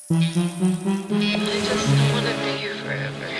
I just wanna be here forever.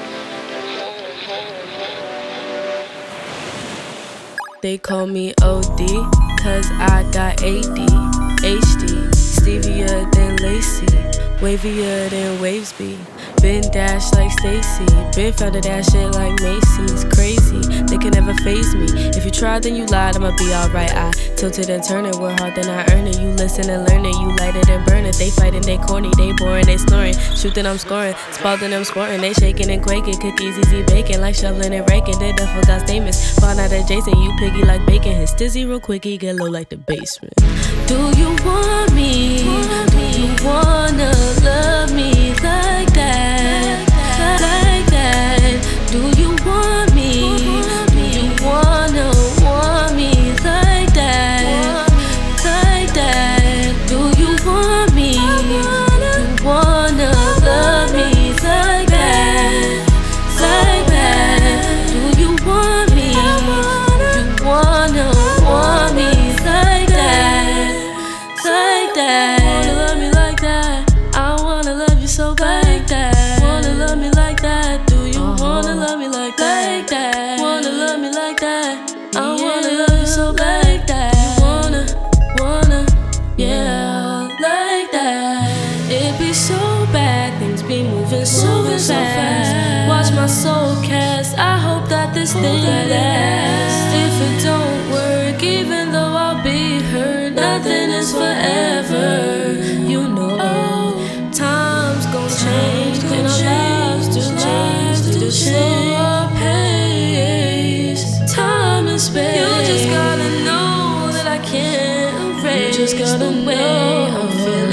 They call me OD, cause I got ADHD. Stevia than Lacey, wavier than waves be. Been dashed like Stacy, been found to that shit like Macy's. Crazy, they can never phase me. If you try, then you lied, I'ma be alright. I tilted and turn it, work hard, then I earn it. You listen and learn it, you light it and burn it. They fighting, they corny, they boring, they snoring. Shooting, I'm scoring, spalding, I'm scoring. They shaking and quaking, cookies easy baking, like shoveling and raking. They done forgot statements, found out adjacent. You piggy like bacon, hit stizzy real quickie, get low like the basement. Do you want me? Do you wanna love me like that? Like that? Do you want me? Do you wanna want me like that? Like that? Do you want me? Do you wanna love me like that? Like that? Do you want me? Do you wanna want me like that? Like that? Wanna love me like that? I wanna love you so bad. Like that? Wanna love me like that? Do you wanna love me like that? Like that? Wanna love me like that? I wanna love you so bad. Like that? You wanna, yeah, like that. It be so bad, things be moving so fast. Watch my soul cast. I hope that this thing lasts. If it don't work, even though I'll be hurt, nothing is forever. You know, times gon' change, and our lives do slow our pace. Time and space. You just gotta know that I can't erase the way I'm feeling.